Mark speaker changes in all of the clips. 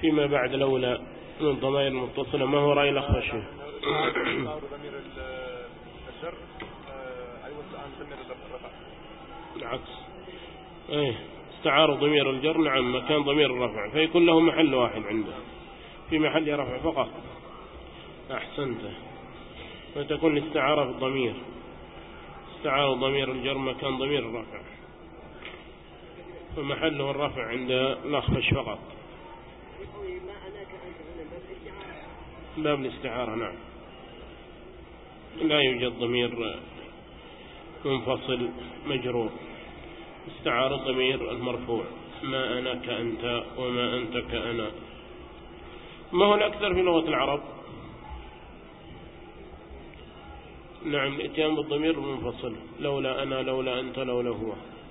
Speaker 1: فيما بعد لولا من الضمائر المتصلة. ما هو رأي الأخفش؟
Speaker 2: ضمير الجر عوض عن ضمير الرفع.
Speaker 1: العكس. استعار ضمير الجر نعم مكان ضمير الرفع، فيكون له محل واحد عنده في محل رفع فقط. أحسنت. فتكون استعارة في الضمير، استعار ضمير الجر مكان ضمير الرفع، فمحله الرفع عند الأخفش فقط. باب الاستعارة نعم. لا يوجد ضمير منفصل مجرور، استعار الضمير المرفوع، ما أنا كأنت وما أنت كأنا. ما هو الأكثر في لغة العرب؟ نعم الاتيان بالضمير المنفصل، لولا أنا لولا أنت لولا هو.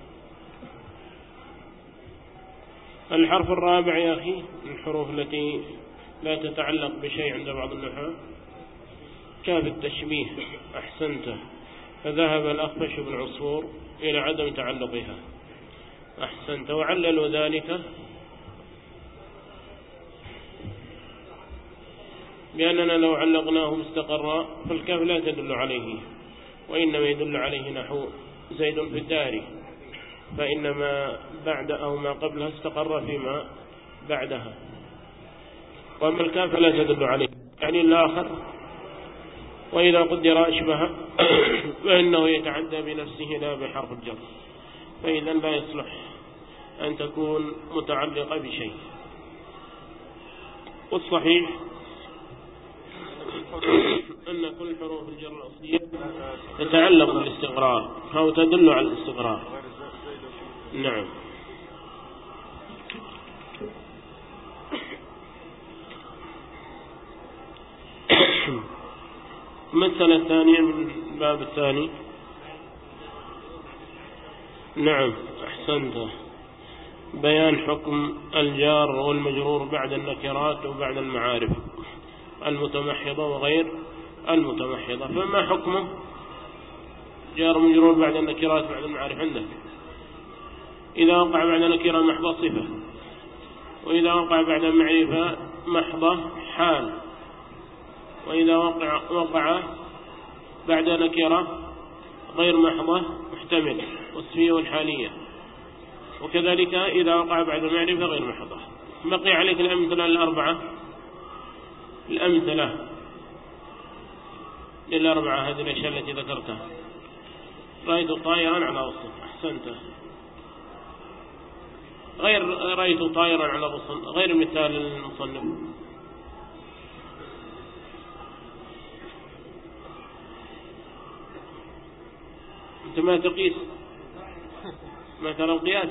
Speaker 1: الحرف الرابع يا أخي من الحروف التي لا تتعلق بشيء عند بعض النحاة كاف التشبيه. أحسنت. فذهب الأخفش بن عصفور إلى عدم تعلقها. أحسنت. وعللوا ذلك بأننا لو علقناه مستقرا فالكاف لا تدل عليه، وإنما يدل عليه نحو زيد في الدار، فإنما بعد أو ما قبلها استقر فيما بعدها، وأما الكاف لا تدل عليه يعني الآخر. وإذا قدر أشبه فإنه يتعدى بنفسه لا بحرف الجر، فإذا لا يصلح أن تكون متعلقة بشيء. والصحيح أن كل حروف الجر الأصلية تتعلق بالاستقرار أو تدل على الاستقرار. نعم. المسألة الثانية من الباب الثاني. نعم أحسنت. بيان حكم الجار والمجرور بعد النكرات وبعد المعارف المتمحضة وغير المتمحضة. فما حكمه جار مجرور بعد النكرات بعد المعارف عندك؟ إذا وقع بعد نكرة محضة صفة، وإذا وقع بعد معرفة محضة حال، وإذا وقع بعد نكرة غير محضة محتمل والصفية والحالية، وكذلك إذا وقع بعد معرفة غير محضة. بقي عليك الأمثلة الأربعة، الأمثلة للأربعة هذه الأشياء التي ذكرتها. رأيت طائرا على غصن. أحسنت. غير رأيت طائرا على غصن، غير مثال المصنف. أنت ما تقيس ما ترى القياس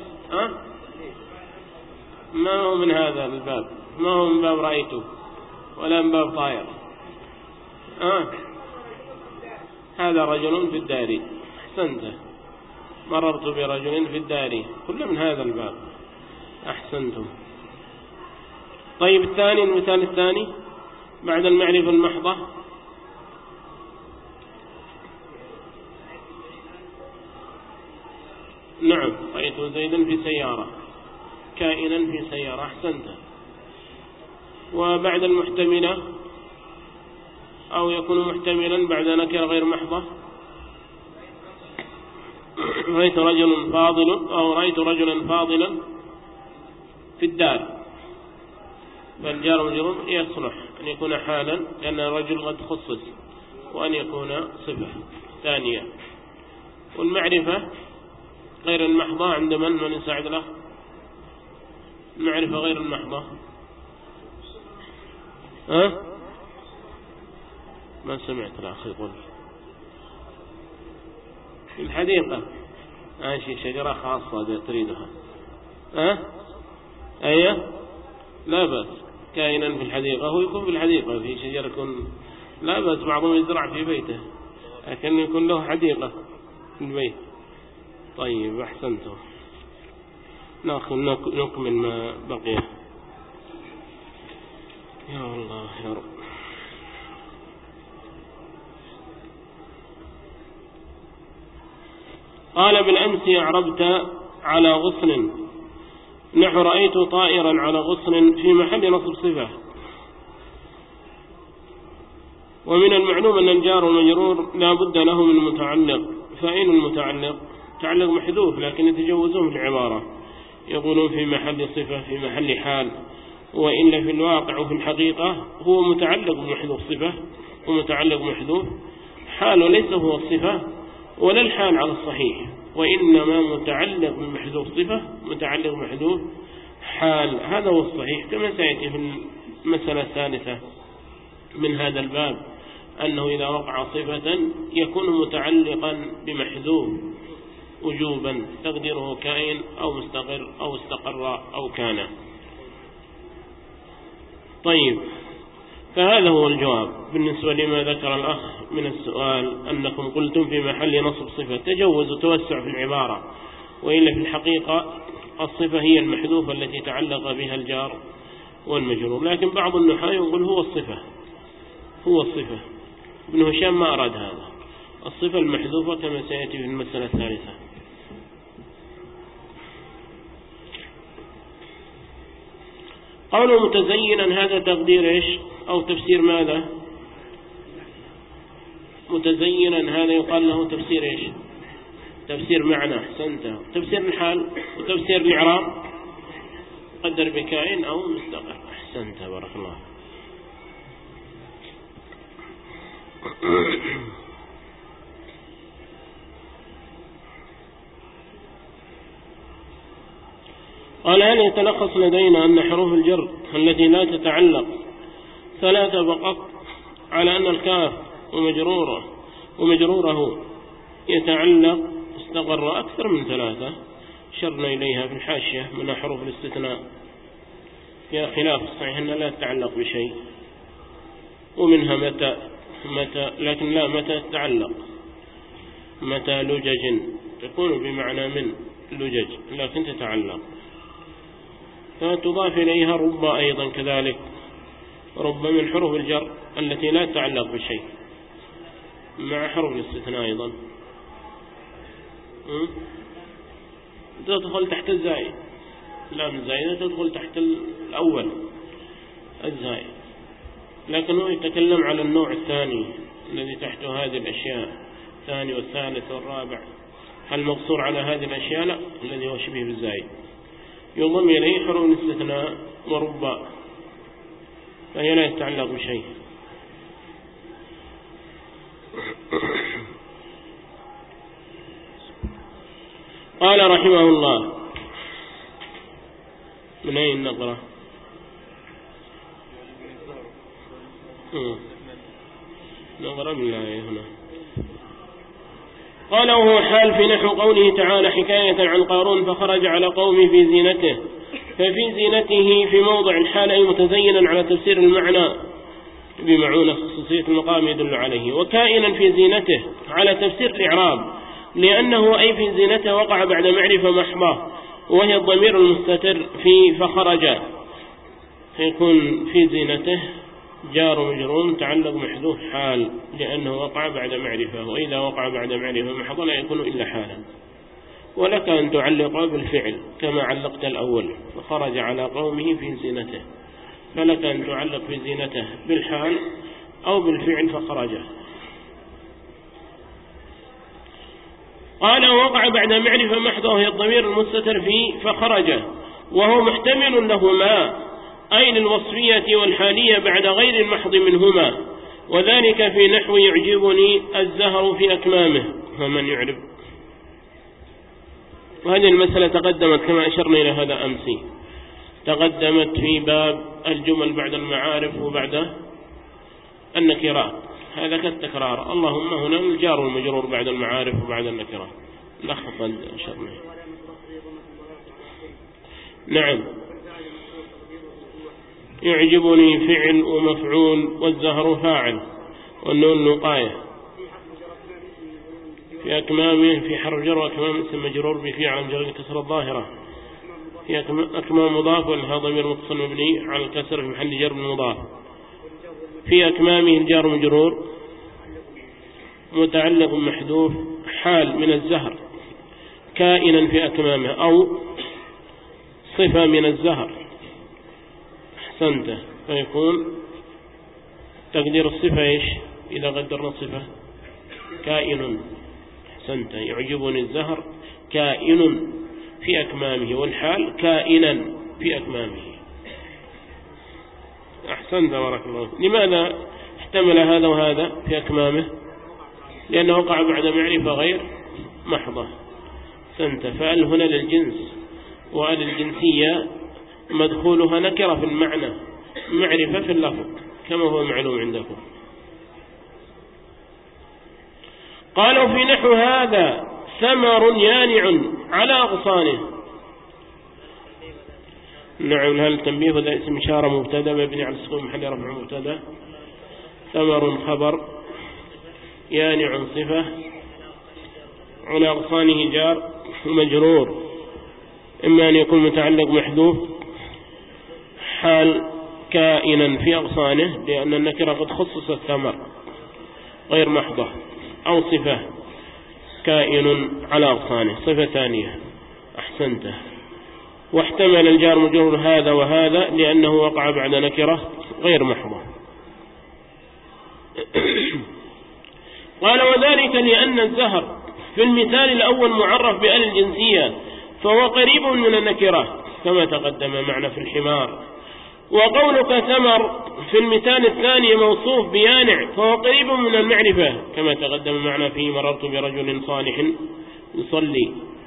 Speaker 1: ما هو من هذا الباب، ما هو من باب رأيته ولا من باب طائر. هذا رجل في الدار. أحسنت. مررت برجل في الدار، كل من هذا الباب. أحسنتم. طيب الثاني، المثال الثاني بعد المعرفة المحضة. نعم رأيت زيدا في سيارة، كائنا في سيارة. أحسنت. وبعد المحتملة أو يكون محتملا بعد نكرة غير محضة. رأيت رجل فاضل أو رأيت رجلا فاضلا في الدار، فالجار مجرور يصلح أن يكون حالا لأن الرجل قد خصص، وأن يكون صفة ثانية. والمعرفة غير المحضة عند من يساعد له؟ المعرفة غير المحضة ما سمعت الأخ يقول في الحديقة ماشي شجرة خاصة تريدها. أيه لا بأس. كائنا في الحديقة هو يكون في الحديقة، في شجرة يكون لا بأس. بعضهم يزرع في بيته لكن يكون له حديقة في البيت. طيب أحسنتم. نكمل ما بقي. يا الله يا رب. قال بالأمس أعربت على غصن نحو رأيت طائرا على غصن في محل نصب صفة. ومن المعلوم أن الجار والمجرور لا بد له من متعلق، فإن المتعلق تعلق محذوف لكن يتجوزون في العبارة، يقولون في محل صفة في محل حال، وإلا في الواقع وفي الحقيقة هو متعلق بمحذوف صفة ومتعلق محذوف حال، وليس هو الصفة ولا الحال على الصحيح، وإنما متعلق بمحذوف صفة متعلق محذوف حال، هذا هو الصحيح. كما سيأتي في المسألة الثالثة من هذا الباب أنه إذا وقع صفة يكون متعلقا بمحذوف وجوبا تقديره كائن أو مستقر أو استقر أو كان. طيب، فهذا هو الجواب بالنسبة لما ذكر الأخ من السؤال أنكم قلتم في محل نصب صفة، تجوز وتوسع في العبارة، وإلا في الحقيقة الصفة هي المحذوفة التي تعلق بها الجار والمجرور، لكن بعض النحاة يقول هو الصفة ابن هشام ما أراد هذا، الصفة المحذوفة كما سيأتي في المسألة الثالثة. قوله متزينا هذا تقدير إيش أو تفسير ماذا؟ متزينا هذا يقال له تفسير إيش؟ تفسير معنى، أحسنت. تفسير الحال وتفسير الإعراب قدر بكائن أو مستقر، أحسنت بارك الله. قال هل يتلخص لدينا أن حروف الجر التي لا تتعلق ثلاثة فقط، على أن الكاف ومجروره يتعلق استقر أكثر من ثلاثة، شرنا إليها في الحاشية من حروف الاستثناء فيها خلاف، صحيح أنها لا تتعلق بشيء، ومنها متى لكن لا متى تتعلق، متى لجج تكون بمعنى من لجج لكن تتعلق، فتضاف إليها رب أيضا كذلك، رب من حروف الجر التي لا تتعلق بشيء مع حروف الاستثناء أيضا تدخل تحت الزائد، لام الزائدة تدخل تحت الأول الزائد، لكنه يتكلم على النوع الثاني الذي تحته هذه الأشياء، الثاني والثالث والرابع، هل مقصور على هذه الأشياء؟ لا، الذي هو شبه بالزائد يضم إليه حروف الاستثناء ورب، فهي لا يتعلق بشيء. قال رحمه الله، من أين نقرأ؟ نقرأ من الآية هنا. قال وهو حال في نحو قوله تعالى حكاية عن قارون فخرج على قومه في زينته، ففي زينته في موضع الحال أي متزينا على تفسير المعنى بمعونة خصوصية المقام يدل عليه، وكائنا في زينته على تفسير الإعراب، لأنه أي في زينته وقع بعد معرفة محضة وهي الضمير المستتر في فخرج، فيكون في زينته جار ومجرور متعلق محذوف حال لأنه وقع بعد معرفة، وإذا وقع بعد معرفة محضة لا يكون إلا حالا. ولك أن تعلق بالفعل كما علقت الأول فخرج على قومه في زينته، فلك أن تعلق في زينته بالحال أو بالفعل فخرج. قال وقع بعد معرفة محضة وهي الضمير المستتر في فخرج، وهو محتمل لهما أي للوصفية والحالية بعد غير المحض منهما، وذلك في نحو يعجبني الزهر في أكمامه ومن يعرب. وهذه المسألة تقدمت كما أشرنا إلى هذا أمسي، تقدمت في باب الجمل بعد المعارف وبعد النكرات، هذا كالتكرار، اللهم هنا الجار والمجرور بعد المعارف وبعد النكرات لخص أشرنا. نعم، يعجبني فعل ومفعول والزهر فاعل والنون نقاية، في أكمامه في حرف جر وأكمام اسم مجرور بفعل جر الكسر الظاهرة، في أكمام مضاف والها ضمير متصل مبني على الكسر في محل جر مضاف، في أكمامه الجار مجرور متعلق محذوف حال من الزهر كائنا في أكمامه، أو صفة من الزهر. أحسنت. فيكون تقدير الصفة إيش إذا قدرنا الصفة؟ كائن. أحسنت. يعجبني الزهر كائن في أكمامه، والحال كائنا في أكمامه. أحسنت بارك الله. لماذا احتمل هذا وهذا في أكمامه؟ لأنه وقع بعد معرفة غير محضة. أحسنت. فأل هنا للجنس، وأل الجنسية مدخولها نكرة في المعنى، معرفة في اللفظ كما هو معلوم عندكم. قالوا في نحو هذا ثمر يانع على أغصانه. نعم. هل التنبيه هذا اسم إشارة مبتدا مبني على السكون محل رفع مبتدا، ثمر خبر، يانع صفة، على أغصانه جار ومجرور، إما أن يكون متعلق محذوف، حال كائنا في أغصانه لأن النكرة قد خصص الثمر غير محضة، أو صفة كائن على أغصانه صفة ثانية. أحسنته. واحتمل الجار مجرور هذا وهذا لأنه وقع بعد نكرة غير محضة. قال وذلك لأن الزهر في المثال الأول معرف بأل الجنسية فهو قريب من النكرة كما تقدم معنا في الحمار. وقولك ثمر في المثال الثاني موصوف بيانع فهو قريب من المعرفة كما تقدم معنا فيه مررت برجل صالح يصلي.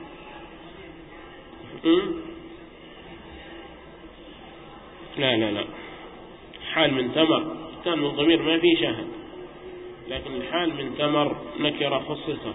Speaker 1: لا حال من ثمر كان الضمير ما فيه شاهد، لكن الحال من ثمر نكرة خصصة.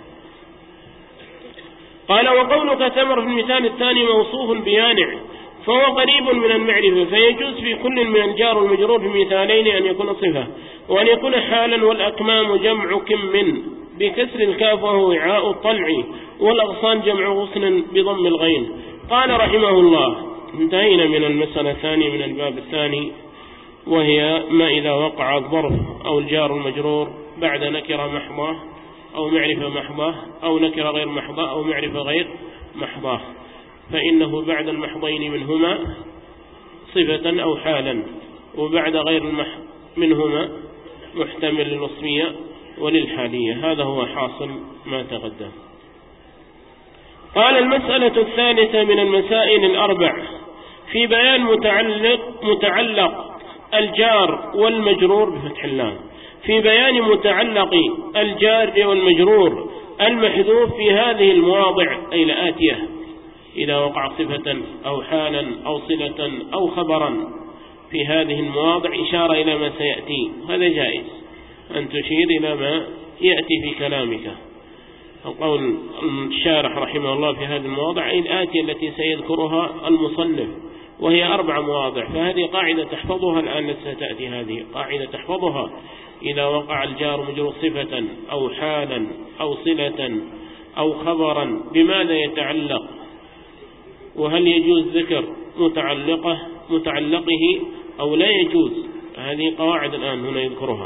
Speaker 1: قال وقولك ثمر في المثال الثاني موصوف بيانع فهو قريب من المعرفة، فيجوز في كل من الجار والمجرور في مثالين أن يكون صفة وأن يكون حالا. والأكمام جمع كم من بكسر الكاف وهو وعاء الطلع، والأغصان جمع غصن بضم الغين. قال رحمه الله انتهينا من المسألة الثانية من الباب الثاني، وهي ما إذا وقع الظرف أو الجار المجرور بعد نكرة محضة أو معرفة محضة أو نكرة غير محضة أو معرفة غير محضة، فإنه بعد المحضين منهما صفة أو حالا، وبعد غير منهما محتمل للوصفية وللحالية. هذا هو حاصل ما تقدم. قال المسألة الثالثة من المسائل الأربع في بيان متعلق الجار والمجرور بفتح اللام، في بيان متعلق الجار والمجرور المحذوف في هذه المواضع أي الآتية: إذا وقع صفة أو حالا أو صلة أو خبرا في هذه المواضع إشارة إلى ما سيأتي. هذا جائز أن تشير إلى ما يأتي في كلامك. قول الشارح رحمه الله في هذه المواضع أي الآتية التي سيذكرها المصنف، وهي 4 مواضع، فهذه قاعدة تحفظها الآن ستأتي هذه قاعدة تحفظها. إذا وقع الجار مجرور صفة أو حالا أو صلة أو خبرا بماذا يتعلق، وهل يجوز ذكر متعلقه أو لا يجوز. هذه قواعد الآن هنا يذكرها.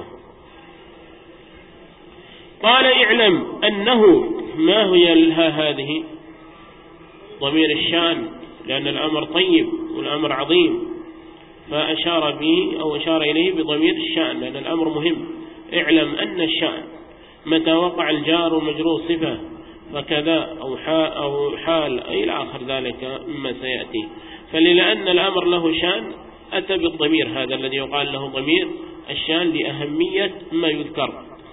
Speaker 1: قال اعلم أنه ما هي لها هذه ضمير الشأن، لأن الأمر طيب والأمر عظيم، فأشار به أو أشار إليه بضمير الشأن لأن الأمر مهم. اعلم أن الشأن متى وقع الجار والمجرور صفة فكذا أو حال أي إلى آخر ذلك مما سيأتي. فلأن الأمر له شأن أتى بالضمير هذا الذي يقال له ضمير الشأن لأهمية ما يذكر.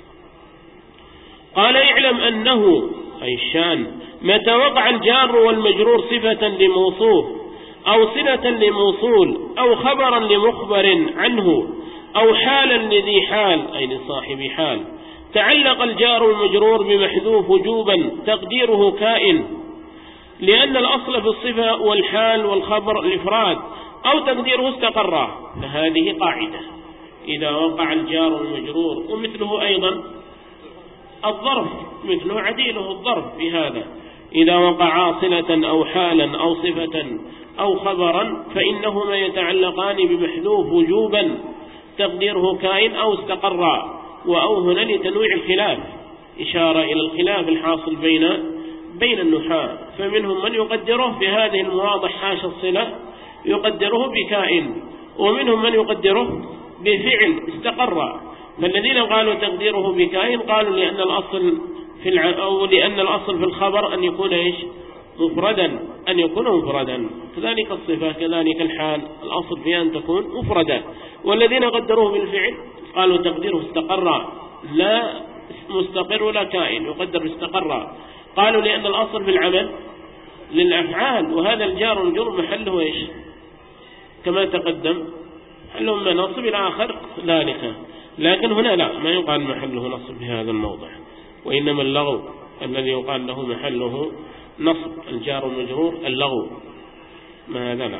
Speaker 1: قال اعلم أنه أي الشأن متى وقع الجار والمجرور صفة لموصوف أو صلة لموصول أو خبرا لمخبر عنه أو حالا لذي حال أي لصاحب حال، تعلق الجار والمجرور بمحذوف وجوبا تقديره كائن، لأن الأصل في الصفة والحال والخبر الإفراد أو تقديره استقر. فهذه قاعدة إذا وقع الجار والمجرور، ومثله أيضا الظرف مثله عديله الظرف بهذا، إذا وقع صلة أو حالا أو صفة أو خبرا فإنهما يتعلقان بمحذوف وجوبا تقديره كائن أو استقر. وأو هنا لتنويع الخلاف، إشارة إلى الخلاف الحاصل بين بين النحاة، فمنهم من يقدره في هذه المواضع حاشا الصلة يقدره بكائن، ومنهم من يقدره بفعل استقر. فالذين قالوا تقديره بكائن قالوا لأن الأصل لأن الأصل في الخبر أن يكون مفردا، أن يكون مفردا، كذلك الصفة كذلك الحال الأصل فيها أن تكون مفردا. والذين قدروه بالفعل قالوا تقديره استقر، لا مستقر ولا كائن، يقدر استقر. قالوا لأن الأصل في العمل للأفعال، وهذا الجار والمجرور محله كما تقدم محله من نصب إلى آخر ذلك، لكن هنا لا، ما يقال محله نصب في هذا الموضع، وإنما اللغو الذي يقال له محله نصب، الجار والمجرور اللغو، ما هذا لا.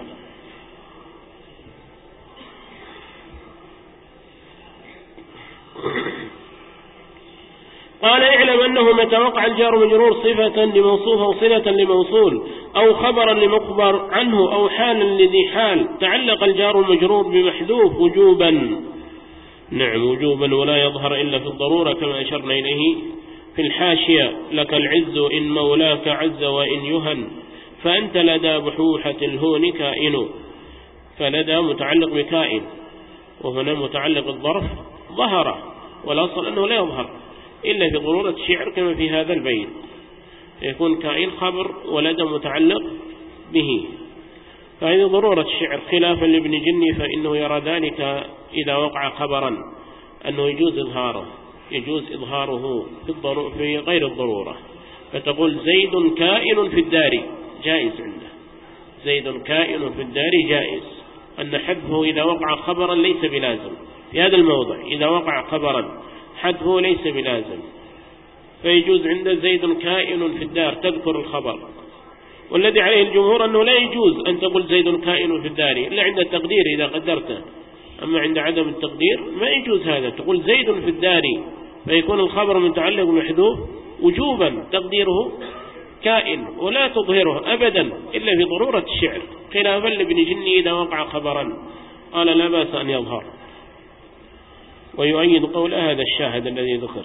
Speaker 1: قال اعلم أنه متى وقع الجار والمجرور صفة لموصوف أو صلة لموصول أو خبرا لمخبر عنه أو حالا لذي حال تعلق الجار والمجرور بمحذوف وجوبا. نعم وجوبا، ولا يظهر إلا في الضرورة كما أشرنا إليه في الحاشية. لك العز إن مولاك عز وإن يهن فأنت لدى بحوحة الهون كائن. فلدى متعلق بكائن، وهنا متعلق الظرف ظهر، والأصل أنه لا يظهر إلا في ضرورة الشعر كما في هذا البيت، يكون كائن خبر ولدى متعلق به، فهذه ضرورة الشعر، خلافا لابن جني فإنه يرى ذلك إذا وقع خبرا أنه يجوز إظهاره في غير الضرورة. فتقول زيد كائن في الدار جائز عنده، زيد كائن في الدار جائز، أن حذفه إذا وقع خبرا ليس بلازم في هذا الموضع، إذا وقع خبرا حذفه ليس بلازم، فيجوز عند زيد كائن في الدار تذكر الخبر. والذي عليه الجمهور أنه لا يجوز أن تقول زيد كائن في الدار إلا عند التقدير إذا قدرته، أما عند عدم التقدير ما يجوز هذا، تقول زيد في الدار فيكون الخبر متعلق محذوف وجوبا تقديره كائن، ولا تظهره أبدا إلا في ضرورة الشعر، خلافا لابن جني إذا وقع خبرا قال لا بأس أن يظهر. ويؤيد قول هذا الشاهد الذي ذكر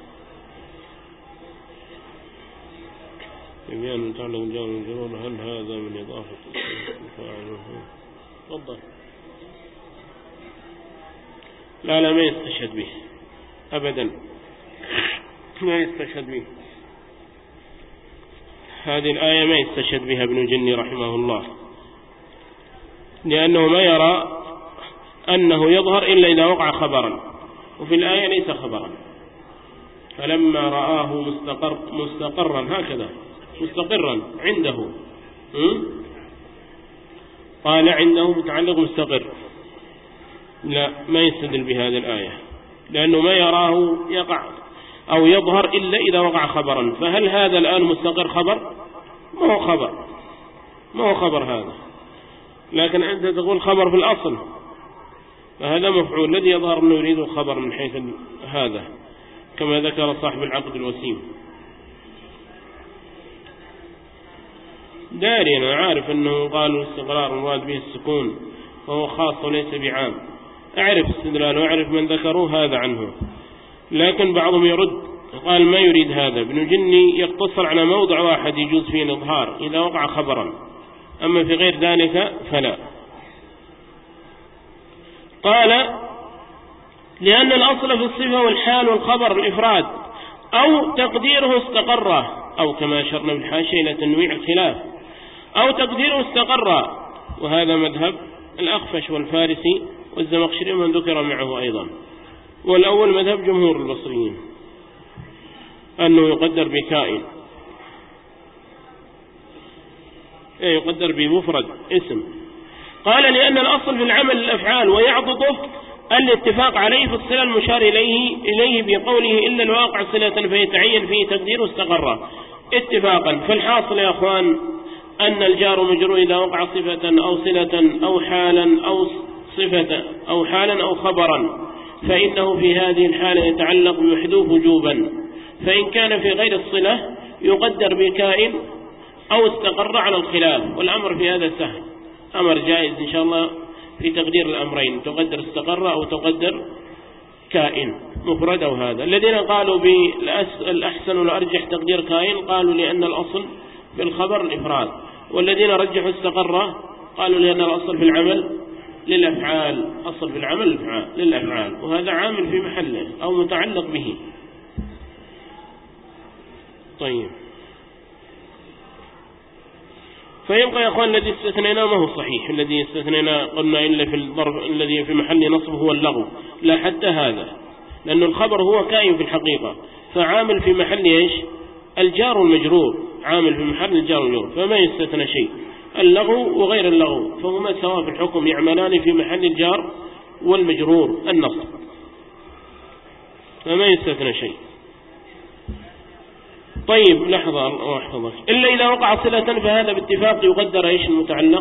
Speaker 1: بيان متعلق جار ومجرور، هل هذا من إضافة فاعله؟ تفضل. لا ما يستشهد به أبدا، ما يستشهد به، هذه الآية ما يستشهد بها ابن جني رحمه الله، لأنه ما يرى أنه يظهر إلا إذا وقع خبرا، وفي الآية ليس خبرا. فلما رآه مستقرا هكذا مستقرا عنده، قال عنده متعلق مستقر، لا ما يستدل بهذه الآية، لأنه ما يراه يقع أو يظهر إلا إذا وقع خبرا. فهل هذا الآن مستقر خبر؟ ما هو خبر هذا، لكن أنت تقول خبر في الأصل، فهذا مفعول الذي يظهر أنه يريد الخبر من حيث هذا، كما ذكر صاحب العقد الوسيم. داري أنا عارف أنه قالوا الاستقرار المراد به السكون وهو خاص وليس بعام، أعرف استدلاله وأعرف من ذكروه هذا عنه، لكن بعضهم يرد قال ما يريد هذا. ابن جني يقتصر على موضع واحد يجوز فيه الإظهار إذا وقع خبرا، أما في غير ذلك فلا. قال لأن الأصل في الصفة والحال والخبر الإفراد أو تقديره استقر، أو كما أشرنا بالحاشية إلى تنويع الخلاف، أو تقديره استقر، وهذا مذهب الأخفش والفارسي والزمخشري من ذكر معه أيضا، والأول مذهب جمهور البصريين أنه يقدر بكائن، يقدر بمفرد اسم. قال لأن الأصل في العمل الأفعال، ويعضده الاتفاق عليه في الصلة المشار إليه بقوله إلا الواقع صلة فيتعين فيه تقدير استقر اتفاقا. فالحاصل يا أخوان أن الجار مجرور إذا وقع صفة أو صلة أو حالا أو صفة أو حالا أو خبرا فإنه في هذه الحالة يتعلق بمحذوف وجوبا، فإن كان في غير الصلة يقدر بكائن أو استقر على الخلاف، والأمر في هذا سهل، أمر جائز إن شاء الله في تقدير الأمرين، تقدر استقر أو تقدر كائن مفرد أو هذا. الذين قالوا بالأحسن والأرجح تقدير كائن قالوا لأن الأصل في الخبر الإفراد، والذين رجحوا استقر قالوا لأن الأصل في العمل للأفعال، أصل في العمل للأفعال، وهذا عامل في محله أو متعلق به. طيب، فيبقى يا أخوان الذي استثنينا ما هو صحيح. الذي استثنينا قلنا إلا في الظرف الذي في محل نصب هو اللغو، لا حتى هذا، لأن الخبر هو كائن في الحقيقة، فعامل في محل إيش؟ الجار والمجرور، عامل في محل الجار والمجرور، فما يستثنى شيء. اللغو وغير اللغو فهما سواء في الحكم، يعملان في محل الجار والمجرور النصب، فما يستثنى شيء. طيب لحظة الله يحفظك، إلا إذا وقع صلة فهذا باتفاق يقدر إيش المتعلق؟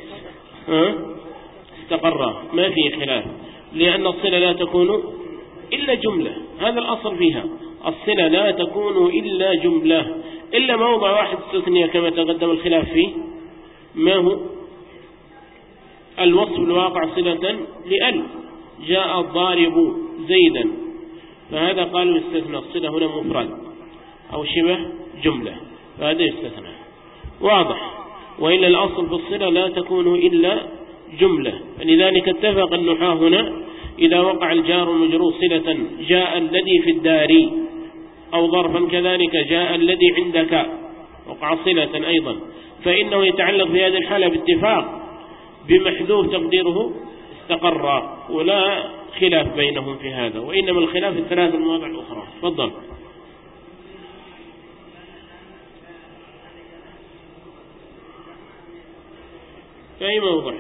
Speaker 1: استقر، ما فيه خلاف، لأن الصلة لا تكون إلا جملة، هذا الأصل فيها، الصلة لا تكون إلا جملة، إلا موضع واحد استثنية كما تقدم الخلاف فيه، ما هو؟ الوصف الواقع صلة لأل، جاء الضارب زيدا، فهذا قالوا استثنى الصلة هنا مفرد أو شبه جملة، فهذا يستثنى، واضح. وإلا الأصل في الصلة لا تكون إلا جملة، فلذلك اتفق النحاة هنا إذا وقع الجار والمجرور صلة، جاء الذي في الدار، أو ظرفا كذلك جاء الذي عندك، وقع صلة أيضا، فإنه يتعلق في هذه الحالة باتفاق بمحذوف تقديره استقر، ولا خلاف بينهم في هذا، وإنما الخلاف في الثلاث المواضع الأخرى. تفضل. في أي موضع؟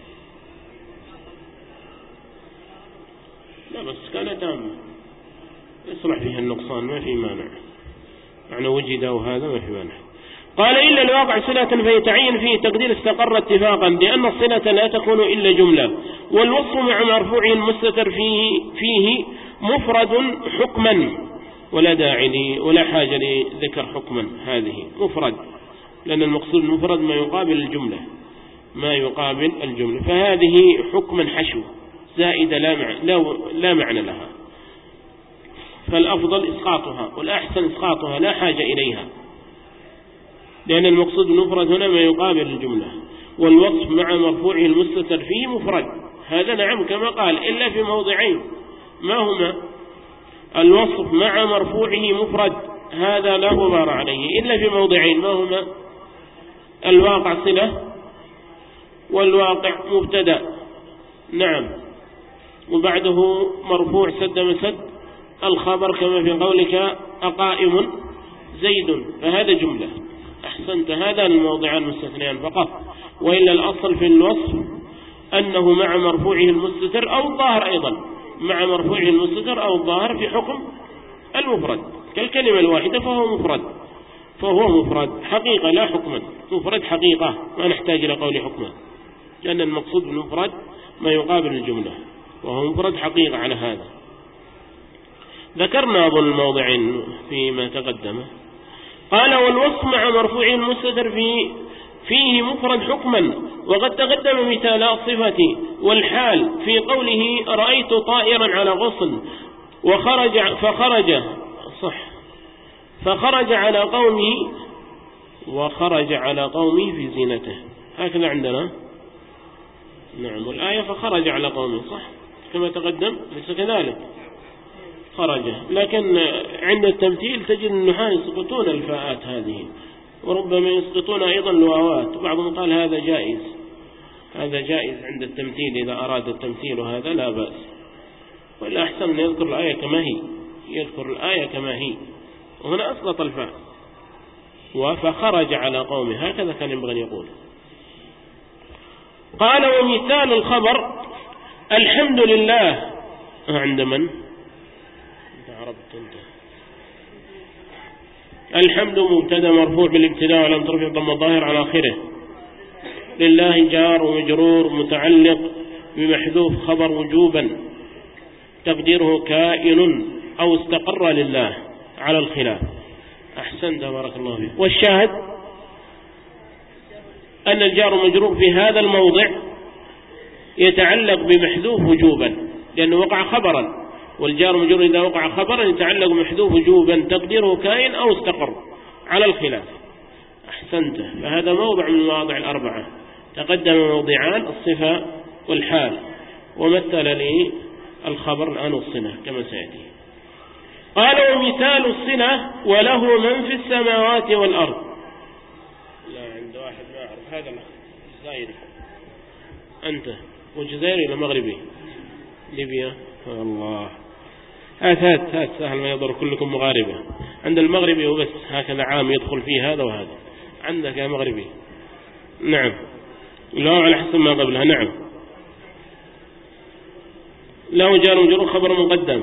Speaker 1: لا بس كان تام يصلح فيها النقصان، ما في مانع، معنى وجد وهذا ما في مانع. قال إلا الواقع صلة فيتعين فيه تقدير استقر اتفاقا، لأن الصلة لا تكون إلا جملة، والوصف مع مرفوعه المستتر فيه مفرد حكما، ولا داعي ولا حاجة لذكر حكما، هذه مفرد، لأن المقصود المفرد ما يقابل الجملة، ما يقابل الجملة، فهذه حكما حشو زائدة لا معنى لها، فالأفضل إسقاطها والأحسن إسقاطها، لا حاجة إليها، لأن المقصود المفرد هنا ما يقابل الجملة. والوصف مع مرفوعه المستتر فيه مفرد، هذا نعم كما قال، إلا في موضعين، ما هما؟ الوصف مع مرفوعه مفرد، هذا لا غبار عليه، إلا في موضعين، ما هما؟ الواقع صلة، والواقع مبتدأ، نعم، وبعده مرفوع سد مسد الخبر، كما في قولك أقائم زيد، فهذا جملة. أحسنت، هذا الموضع المستثنيان فقط، وإلا الأصل في الوصف أنه مع مرفوعه المستتر أو الظاهر، أيضا مع مرفوعه المستتر أو الظاهر في حكم المفرد، كالكلمة الواحدة فهو مفرد حقيقة لا حكما، مفرد حقيقة، ما نحتاج إلى قول حكما، لأن المقصود بالمفرد ما يقابل الجملة، وهو مفرد حقيقة. على هذا ذكرنا أظن الموضعين فيما تقدم. قال والوصف مع مرفوع المستتر فيه مفرد حكما، وقد تقدم مثال الصفة والحال في قوله رأيت طائرا على غصن، فخرج على قومه في زينته، هكذا عندنا، نعم، والآية فخرج على قومه، صح كما تقدم، ليس كذلك خرج، لكن عند التمثيل تجد النحاة يسقطون الفاءات هذه، وربما يسقطون أيضا الواوات، وبعضهم قال هذا جائز عند التمثيل إذا أراد التمثيل، وهذا لا بأس، وإلا أحسن أن يذكر الآية كما هي، وهنا أسقط الفاء، فخرج على قومه، هكذا كان ينبغي أن يقول. قال ومثال الخبر الحمد لله، عند من؟ الحمد مبتدا مرفوع بالابتداء ولم ترفع ضم الظاهر على آخره، لله جار ومجرور متعلق بمحذوف خبر وجوبا تقديره كائن أو استقر لله على الخلاف. أحسنت بارك الله فيك. والشاهد أن الجار ومجرور في هذا الموضع يتعلق بمحذوف وجوبا، لأنه وقع خبرا، والجار مجرور إذا وقع خبرا يتعلق محذوف وجوبا تقديره كائن أو استقر على الخلاف. أحسنت. فهذا موضع من المواضع الأربعة، تقدم موضعان الصفة والحال، ومثل لي الخبر الآن الصلة كما سيأتي. قال ومثال الصلة وله من في السماوات والأرض. لا عند واحد ما أعرف هذا الجزائري. أنت وجزائري ولا مغربي؟ ليبيا. الله هات سهل ما يضر كلكم مغاربة. عند المغربي وبس هكذا عام يدخل فيه هذا وهذا. عندك يا مغربي. نعم لا على حسب ما قبلها. نعم له جار مجرور خبر مقدم.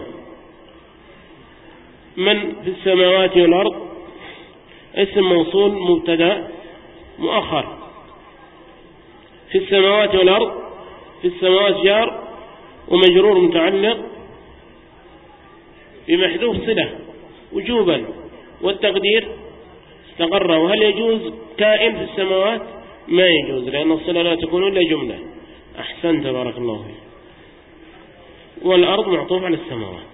Speaker 1: من في السماوات والأرض اسم موصول مبتدا مؤخر. في السماوات والأرض، في السماوات جار ومجرور متعلق بمحذوف صلة وجوبا، والتقدير استقر. وهل يجوز كائن في السماوات؟ ما يجوز، لأن الصلة لا تكون إلا جملة. أحسنت بارك الله فيك. والأرض معطوف على السماوات.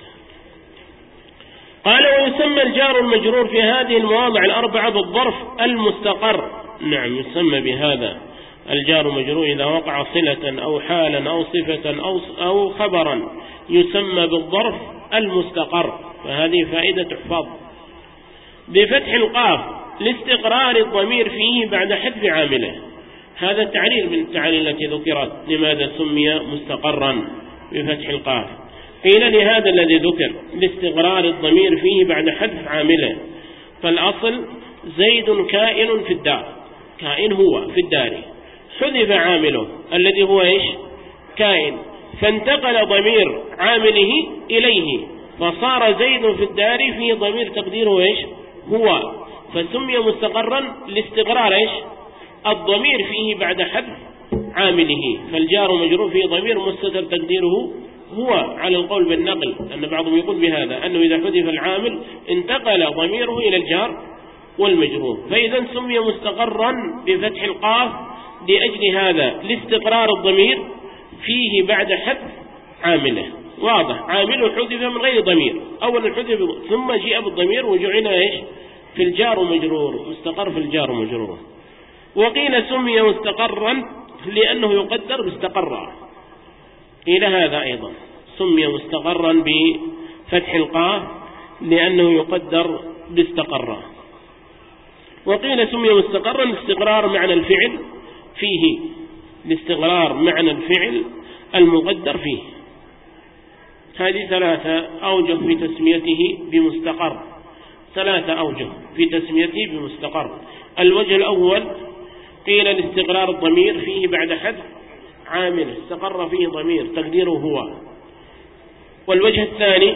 Speaker 1: قال ويسمى الجار المجرور في هذه المواضع الأربعة بالظرف المستقر. نعم يسمى بهذا الجار المجرور إذا وقع صلة أو حالا أو صفة أو خبرا يسمى بالظرف المستقر. فهذه فائدة تحفظ. بفتح القاف لاستقرار الضمير فيه بعد حذف عامله. هذا التعليل من التعليل التي ذكرت لماذا سمي مستقرا بفتح القاف. قيل لهذا الذي ذكر لاستقرار الضمير فيه بعد حذف عامله. فالأصل زيد كائن في الدار، كائن هو في الدار، حذف عامله الذي هو إيش؟ كائن، فانتقل ضمير عامله إليه فصار زيد في الدار فيه ضمير تقديره إيش؟ هو، فسمي مستقرا لاستقرار إيش؟ الضمير فيه بعد حذف عامله. فالجار مجرور فيه ضمير مستتر تقديره هو على القول بالنقل، أن بعضهم يقول بهذا أنه إذا حذف العامل انتقل ضميره إلى الجار والمجرور. فإذا سمي مستقرا بفتح القاف لأجل هذا لاستقرار الضمير فيه بعد حذف عامله. واضح؟ عامله حذف من غير ضمير، أولا حذف ثم جاء بالضمير وجعل إيش؟ في الجار ومجرور، مستقر في الجار ومجرور. وقيل سمي مستقرا لأنه يقدر باستقر. قيل هذا أيضا سمي مستقرا بفتح القاف لأنه يقدر باستقر. وقيل سمي مستقرا لاستقرار معنى الفعل فيه، لاستقرار معنى الفعل المقدر فيه. هذه ثلاثة أوجه في تسميته بمستقر، ثلاثة أوجه في تسميته بمستقر. الوجه الأول قيل لاستقرار الضمير فيه بعد حذف عامل استقر فيه ضمير تقديره هو. والوجه الثاني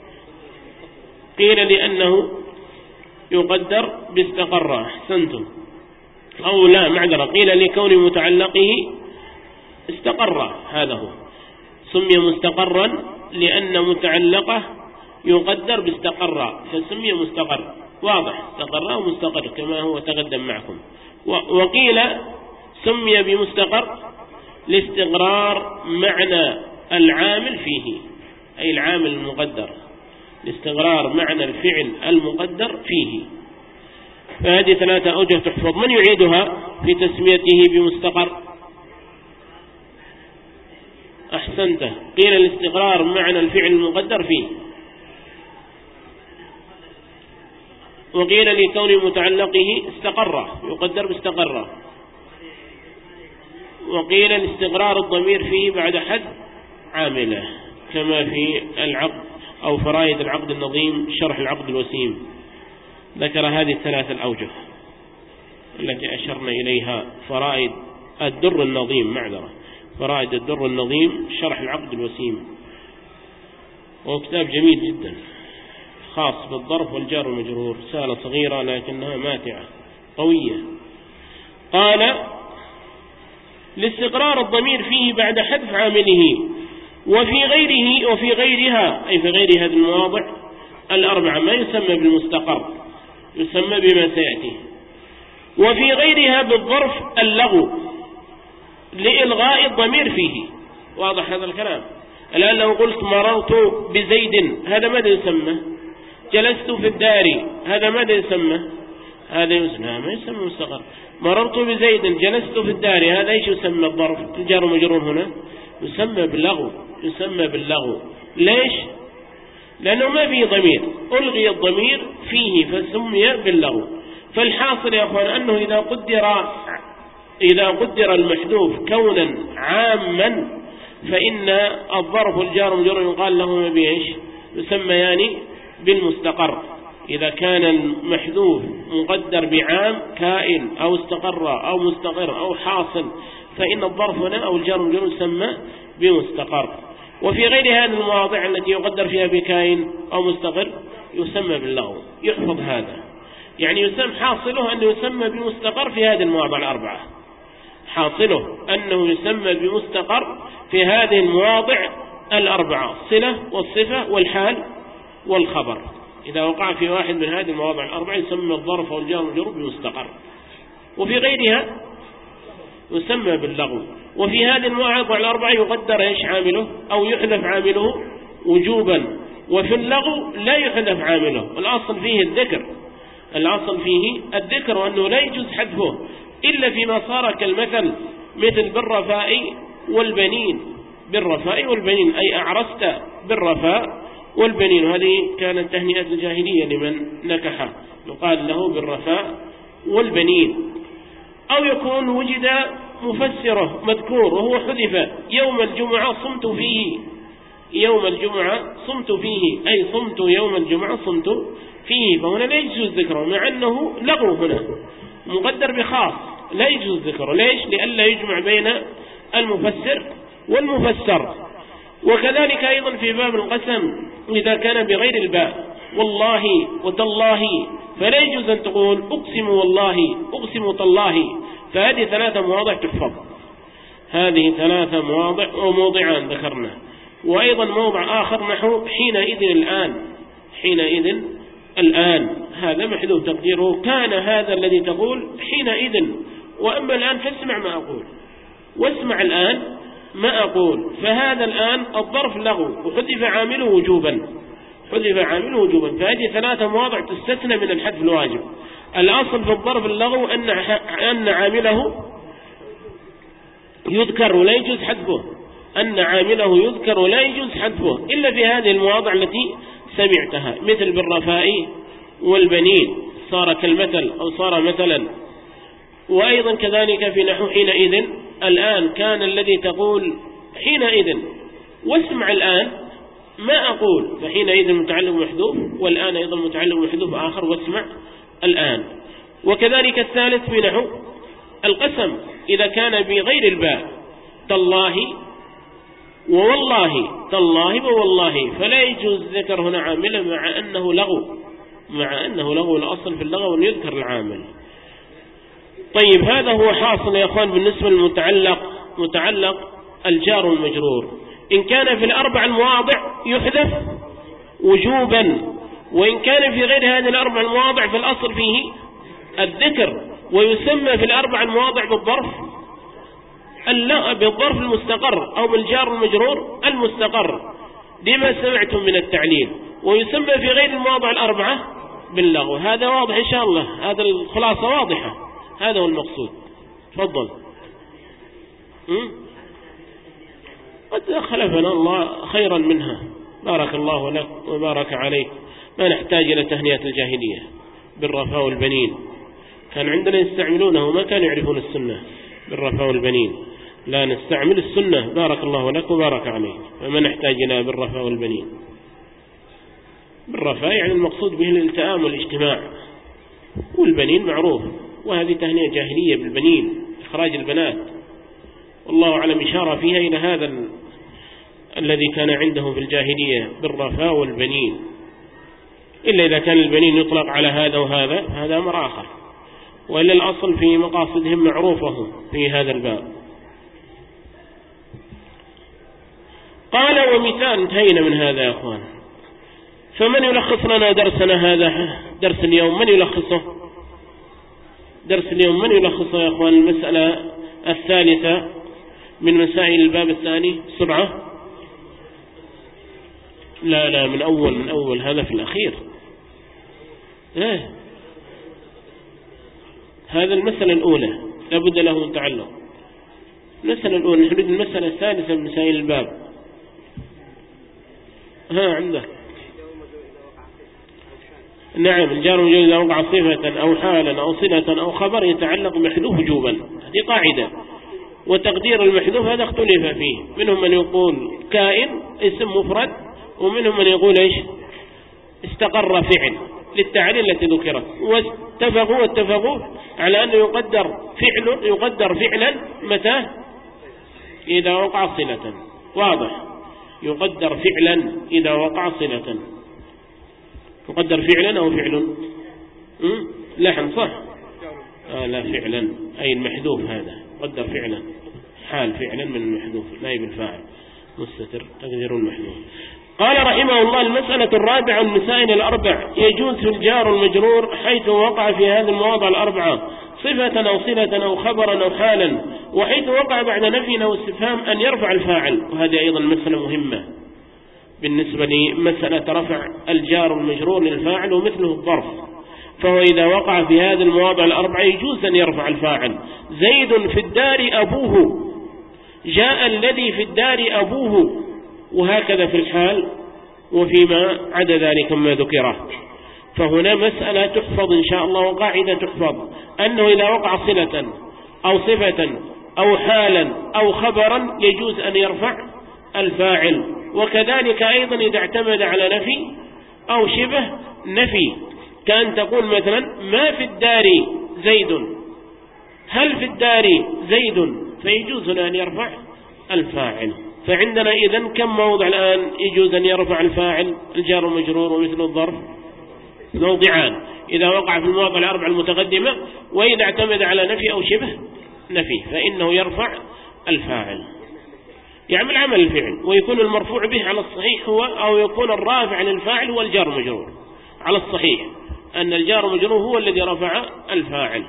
Speaker 1: قيل لأنه يقدر باستقر. أحسنتم. أو لا معذرة، قيل لكون متعلقه استقر، هذا هو سمي مستقرا لأن متعلقه يقدر باستقر فسمي مستقر. واضح؟ استقر ومستقر كما هو تقدم معكم. وقيل سمي بمستقر لاستقرار معنى العامل فيه، أي العامل المقدر، لاستقرار معنى الفعل المقدر فيه. فهذه ثلاثة أوجه تحفظ. من يعيدها في تسميته بمستقر؟ أحسنت. قيل الاستقرار معنى الفعل المقدر فيه. وقيل لكون متعلقه استقر يقدر باستقر. وقيل الاستقرار الضمير فيه بعد حذف عامله كما في العقد أو فرائد العقد النظيم شرح العقد الوسيم، ذكر هذه الثلاثة الأوجه التي أشرنا إليها. فرائد الدر النظيم، معذرة، فرائد الدر النظيم شرح العقد الوسيم، وهو كتاب جميل جدا خاص بالظرف والجار والمجرور، رسالة صغيرة لكنها ماتعة قوية. قال لاستقرار الضمير فيه بعد حذف عامله. وفي غيرها أي في غير هذه المواضع الأربعة ما يسمى بالمستقر، يسمى بما سيأتي. وفي غيرها بالظرف اللغو لإلغاء الضمير فيه. واضح هذا الكلام؟ الآن لو قلت مررت بزيد هذا ماذا يسمى؟ جلست في الدار هذا ماذا يسمى؟ هذا يسمى ما يسمى مستقر. مررت بزيد جلست في الدار هذا ايش يسمى؟ الظرف الجار ومجرور هنا يسمى باللغو، يسمى باللغو. ليش؟ لأنه ما فيه ضمير، ألغي الضمير فيه فسمي باللغو. فالحاصل يا أخوان أنه إذا قدر المحذوف كونا عاما فإن الظرف الجار ومجرور يقال له بإيش؟ يسمى يعني بالمستقر. إذا كان المحذوف مقدر بعام كائن أو استقر أو مستقر أو حاصل فإن الظرف هنا أو الجار والمجرور يسمى بمستقر. وفي غير هذه المواضع التي يقدر فيها بكائن أو مستقر يسمى باللغو. يحفظ هذا، يعني يسمى حاصله أنه يسمى بمستقر في هذه المواضع الأربعة، حاصله أنه يسمى بمستقر في هذه المواضع الأربعة: الصلة والصفة والحال والخبر. إذا وقع في واحد من هذه المواضع الأربعة يسمى الظرف والجار والمجرور بمستقر، وفي غيرها يسمى باللغو. وفي هذه المواضع الأربعة يقدر إيش عامله أو يحذف عامله وجوبا، وفي اللغو لا يحذف عامله. الأصل فيه الذكر، الأصل فيه الذكر، وأنه لا يجوز حذفه إلا فيما صار كالمثل مثل بالرفاء والبنين. بالرفاء والبنين أي أعرست بالرفاء والبنين، وهذه كانت تهنئة الجاهلية لمن نكح، يقال له بالرفاء والبنين. أو يكون وجد مفسره مذكور وهو حذف: يوم الجمعة صمت فيه، يوم الجمعة صمت فيه أي صمت يوم الجمعة صمت فيه، فهنا لا يجوز ذكره مع أنه لغو هنا مقدر بخاص، لا يجوز ذكره. ليش؟ لئلا يجمع بين المفسر والمفسر. وكذلك أيضا في باب القسم إذا كان بغير الباء: والله وتالله، فلا يجوز أن تقول أقسم والله أقسم تالله. فهذه 3 مواضع تحفظ، هذه 3 مواضع وموضعان ذكرنا. وأيضا موضع آخر نحو حينئذ الآن، حينئذ الآن هذا محذوف تقديره كان هذا الذي تقول حينئذ، وأما الآن فاسمع ما أقول، واسمع الآن ما أقول. فهذا الآن الظرف لغو وحذف عامله وجوبا، حذف عامله وجوبا. فهذه 3 مواضع تستثنى من الحذف الواجب. الأصل في الظرف اللغو أن عامله يذكر ولا يجوز حذفه، أن عامله يذكر ولا يجوز حذفه إلا في هذه المواضع التي سمعتها، مثل بالرفاء والبنين صار كالمثل أو صار مثلا. وأيضا كذلك في نحو حينئذ الآن كان الذي تقول حينئذ، واسمع الآن ما أقول، فحينئذ متعلق محذوف، والآن أيضا متعلق محذوف آخر، واسمع الآن. وكذلك الثالث في نحو القسم إذا كان بغير الباء: تالله ووالله، تالله ووالله، فلا يجوز ذكر هنا عاملا مع أنه لغو، مع أنه لغو. الأصل في اللغو أن يذكر العامل. طيب هذا هو حاصل يا أخوان بالنسبة للمتعلق، متعلق الجار والمجرور. إن كان في ال4 المواضع يحذف وجوبا، وإن كان في غير هذه ال4 المواضع فالأصل فيه الذكر، ويسمى في ال4 المواضع بالظرف بالظرف المستقر أو بالجار والمجرور المستقر لما سمعتم من التعليل، ويسمى في غير المواضع ال4 باللغو. هذا واضح إن شاء الله، هذا الخلاصة واضحة، هذا هو المقصود. تفضل. قد خلفنا الله خيرا منها، بارك الله لك وبارك عليك. ما نحتاج إلى تهنئة الجاهلية بالرفاء والبنين، كان عندنا يستعملونه وما كانوا يعرفون السنة بالرفاء والبنين. لا نستعمل السنة، بارك الله لك وبارك عليك. فما نحتاج إلى بالرفاء والبنين. بالرفاء يعني المقصود به الالتئام والاجتماع، والبنين معروف، وهذه تهنئة جاهلية بالبنين، إخراج البنات، والله أعلم إشارة فيها إلى هذا الذي كان عنده في الجاهلية بالرفاء والبنين. إلا إذا كان البنين يطلق على هذا وهذا هذا أمر آخر، وإلا الأصل في مقاصدهم معروفة في هذا الباب. قال ومثال، انتهينا من هذا يا أخوان. فمن يلخص لنا درسنا هذا، درس اليوم من يلخصه؟ درس اليوم من يلخصه يا أخوان؟ المسألة الثالثة من مسائل الباب الثاني 7 لا من أول هذا في الأخير. هذا المسألة الأولى لابد له من تعلق. المسألة الأولى نريد المسألة الثالثة من مسائل الباب. عندك نعم الجار والمجرور إذا وقع صفة أو حالا أو صلة أو خبر يتعلق بمحذوف وجوبا، هذه قاعدة. وتقدير المحذوف هذا اختلف فيه، منهم من يقول كائن اسم مفرد، ومنهم من يقول إيش استقر فعل للتعليل التي ذكرت. واتفقوا على أنه يقدر فعلا متى إذا وقع صلة. واضح، يقدر فعلا إذا وقع صلة. يقدر فعلا أو فعل لحن صح؟ لا فعلا أي المحذوف هذا قدر فعلا، حال فعلا من المحذوف نائب الفاعل مستتر تقدير المحذوف. قال رحمه الله المسألة الرابعة من المسائل الأربع يجوز في الجار والمجرور حيث وقع في هذه المواضع الأربعة صفة أو صلة أو خبرا أو حالا، وحيث وقع بعد نفي أو استفهام أن يرفع الفاعل. وهذه أيضا مسألة مهمة بالنسبة لمسألة رفع الجار والمجرور للفاعل، ومثله الظرف. فهو إذا وقع في هذه المواضع الأربعة يجوز أن يرفع الفاعل. زيد في الدار أبوه، جاء الذي في الدار أبوه، وهكذا في الحال وفيما عدا ذلك ما ذكره. فهنا مسألة تحفظ إن شاء الله، وقاعدة تحفظ أنه إذا وقع صلة أو صفة أو حالا أو خبرا يجوز أن يرفع الفاعل. وكذلك أيضا إذا اعتمد على نفي أو شبه نفي، كأن تقول مثلا ما في الدار زيد، هل في الدار زيد، فيجوز أن يرفع الفاعل. فعندنا إذن كم موضع الآن يجوز أن يرفع الفاعل الجار والمجرور ومثل الظرف؟ موضعان، إذا وقع في المواضع الأربع المتقدمة، وإذا اعتمد على نفي أو شبه نفي فإنه يرفع الفاعل، يعمل عمل الفعل، ويكون المرفوع به على الصحيح هو، أو يكون الرافع للفاعل هو الجار والمجرور على الصحيح، أن الجار والمجرور هو الذي رفع الفاعل.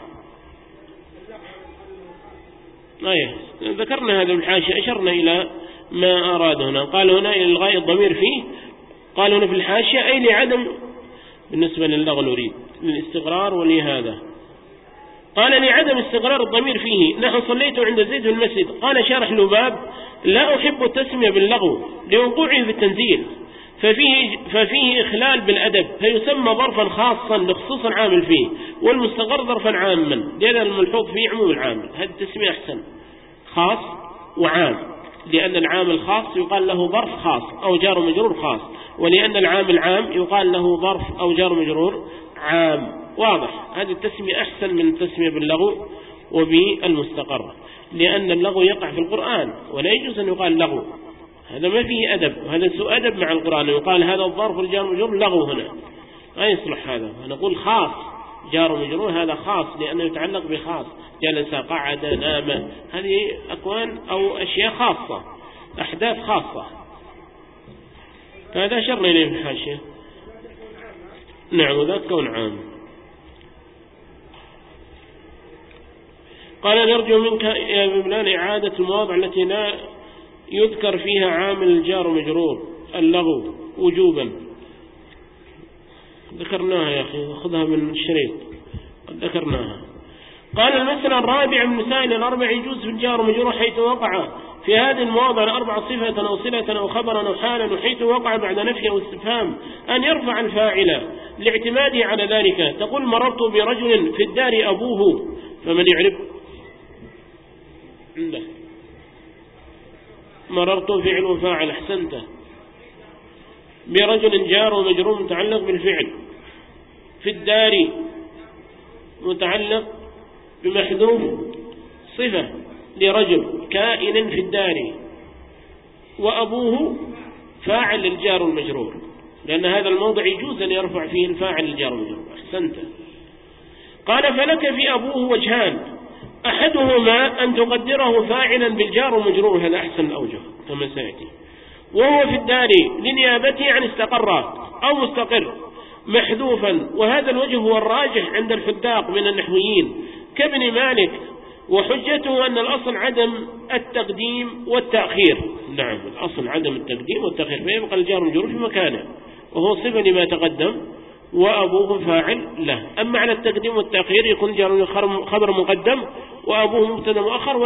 Speaker 1: ذكرنا هذا الحاشية، أشرنا إلى ما أراد هنا. قال هنا إلى الغاية الضمير فيه، قال هنا في الحاشية أي لعدم، بالنسبة للغة نريد للاستقرار ولهذا. قال لعدم استقرار الضمير فيه، نحن صليت عند زيد في المسجد. قال شارح لباب لا أحب التسمية باللغو لوقوعه في التنزيل، ففيه إخلال بالأدب، فيسمى ظرفا خاصا لخصوص العامل فيه، والمستقر ظرفا عاما، لأن الملحوظ فيه عموم العامل. هذه التسمية أحسن، خاص وعام، لأن العامل خاص يقال له ظرف خاص أو جار مجرور خاص، ولأن العامل عام يقال له ظرف أو جار مجرور عام. واضح، هذه التسمية أحسن من التسمية باللغو وبالمستقر، لأن اللغو يقع في القرآن ولا يجوز أن يقال لغو، هذا ما فيه أدب، وهذا سوء أدب مع القرآن. يقال هذا الظرف الجار مجرور لغو، هنا لا يصلح هذا. نقول خاص جار مجرور، هذا خاص لأنه يتعلق بخاص، جلس قعد نام، هذه أكوان أو أشياء خاصة، أحداث خاصة. فهذا شرنا إليه في الحاشية. نعم، وذاك كون عام. قال نرجو منك يا بملان إعادة المواضع التي لا يذكر فيها عامل الجار مجرور اللغو وجوبا. ذكرناها يا أخي، خذها من الشريط، قد ذكرناها. قال المسألة الرابعة من مسائل الأربع يجوز في الجار مجرور حيث وقع في هذه المواضع الأربع صفة أو صلة أو خبرا أو حالا، وحيث وقع بعد نفي أو استفهام أن يرفع الفاعل لاعتماده على ذلك. تقول مررت برجل في الدار أبوه، فمن يعرف عنده مررت فعل وفاعل، أحسنت. برجل جار ومجرور متعلق بالفعل، في الدار متعلق بمحذوف صفة لرجل كائن في الدار، وأبوه فاعل للجار والمجرور، لأن هذا الموضع يجوز أن يرفع فيه الفاعل للجار والمجرور. أحسنت. قال فلك في أبوه وجهان، أحدهما أن تقدره فاعلا بالجار والمجرور، هذا أحسن الأوجه كما سيأتي، وهو في الدار لنيابته عن استقر أو مستقر محذوفا، وهذا الوجه هو الراجح عند الحداق من النحويين كابن مالك وحجته أن الأصل عدم التقديم والتأخير. نعم، الأصل عدم التقديم والتأخير، فيبقى الجار والمجرور في مكانه وهو صفة لما تقدم وأبوه فاعل له. أما على التقديم والتأخير يكون الجار خبر مقدم وأبوه مبتدا مؤخر،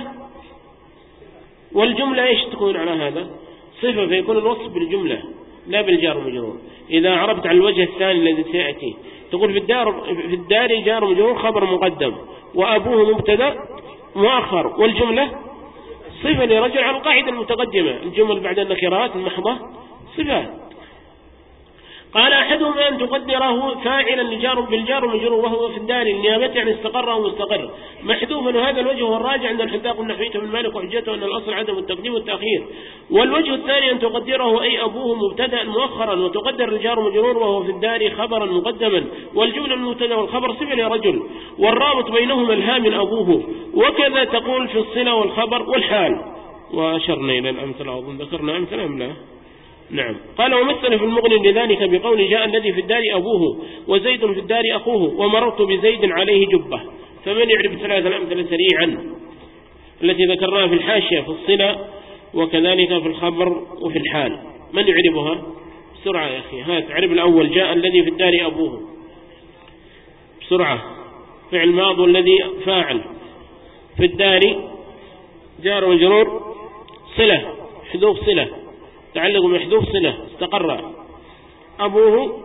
Speaker 1: والجملة إيش تكون على هذا؟ صفة، فيكون الوصف بالجملة لا بالجار والمجرور. إذا عرفت على الوجه الثاني الذي سيأتي تقول في الدار جار ومجرور خبر مقدم وأبوه مبتدا مؤخر، والجملة صفة لرجل على القاعدة المتقدمة، الجمل بعد النكرات المحضة صفات. قال أحدهما أن تقدره فاعلا بالجار ومجرور وهو في الدار النيابة عن استقر أو مستقر محذوفا، وهذا الوجه هو الراجع عند الحذاق النحوي من مالك، وحجته أن الأصل عدم التقديم والتأخير. والوجه الثاني أن تقدره أي أبوه مبتدا مؤخرا، وتقدر الجار ومجرور وهو في الدار خبرا مقدما، والجملة المبتدا والخبر صفة لرجل، والرابط بينهما الها من أبوه. وكذا تقول في الصلة والخبر والحال. وأشرنا إلى الأمثلة، أظن ذكرنا أمثلة أم لا؟ نعم. قال ومثل في المغني لذلك بقول جاء الذي في الدار أبوه وزيد في الدار أخوه ومررت بزيد عليه جبة. فمن يعرف ثلاث الأمثلة سريعا التي ذكرناها في الحاشية في الصلة وكذلك في الخبر وفي الحال؟ من يعرفها بسرعة يا أخي؟ هات عرب الأول، جاء الذي في الدار أبوه بسرعة، فعل ماض الذي فاعل، في الدار جار ومجرور صلة حذوف صلة تعلق محذوف صلة استقر، أبوه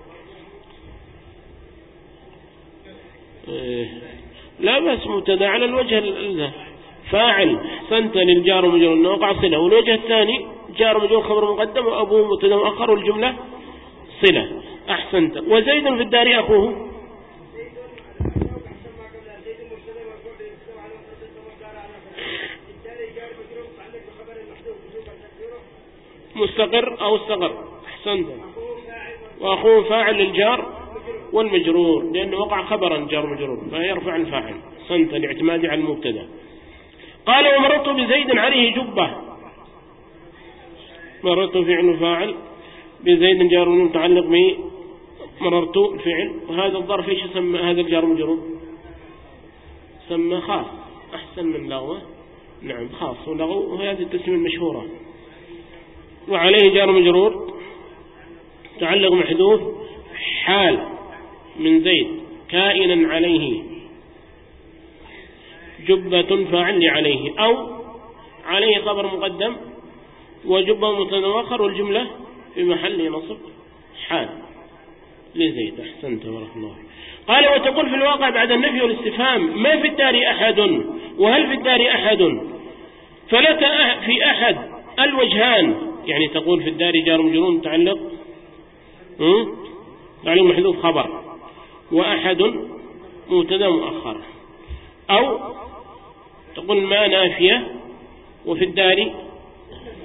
Speaker 1: لا بس مبتدا على الوجه فاعل أحسنت للجار ومجرور وقع صلة، والوجه الثاني جار ومجرور خبر مقدم وأبوه مبتدا مؤخر والجملة صلة أحسنت. وزيد في الدار أخوه مستقر أو استقر أحسنت، وأخوه فاعل للجار والمجرور لأنه وقع خبرا جار مجرور فيرفع الفاعل أحسنت لاعتمادي على المبتدا. قال ومررت بزيد عليه جبة، مررت فعل فاعل بزيد جار متعلق به مررت الفعل، وهذا الظرف ايش يسمى هذا الجار مجرور؟ سمى خاص أحسن من لغوه. نعم خاص ولغو، وهذه التسمية المشهورة. وعليه جار مجرور تعلق محذوف حال من زيد كائنا عليه جبة فاعل عليه، أو عليه خبر مقدم وجبة متنوخر والجملة في محل نصب حال لزيد أحسنت بارك الله. قال وتقول في الواقع بعد النفي والاستفهام ما في الدار أحد وهل في الدار أحد، فلك في أحد الوجهان، يعني تقول في الدار جار مجرور متعلق يعني محذوف خبر وأحد مبتدا مؤخر، أو تقول ما نافية وفي الدار